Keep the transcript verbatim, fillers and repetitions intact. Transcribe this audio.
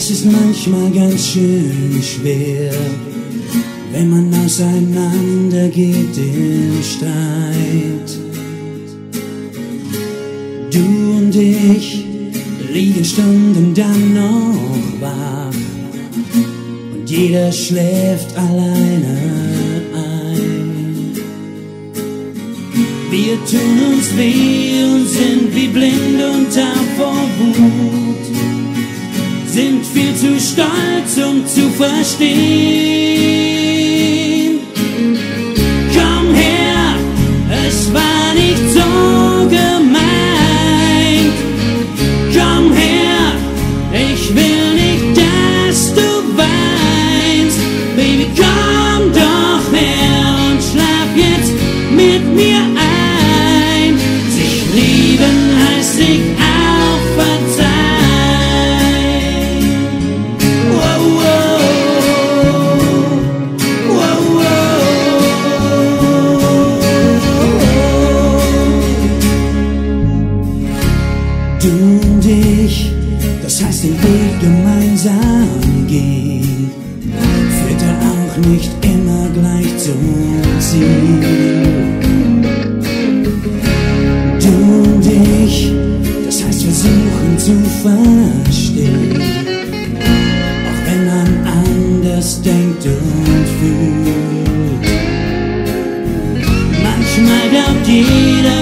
Das ist manchmal ganz schön schwer, wenn man auseinander geht im Streit. Du und ich liegen Stunden dann noch wach und jeder schläft alleine ein. Wir tun uns weh und sind wie blind und taub vor Wut, sind viel zu stolz, um zu verstehen. Komm her, es war nicht so gemeint. Komm her, ich will nicht, dass du weinst. Baby, komm doch her und schlaf jetzt mit mir ein. Sich lieben heißt sich auch verzeihen. Wow, wow, wow, wow. Du und ich, das heißt den Weg gemeinsam gehen, führt er auch nicht immer gleich zum Ziel. Du und ich, das heißt versuchen zu verstehen, auch wenn man anders denkt und fühlt. Manchmal glaubt jeder,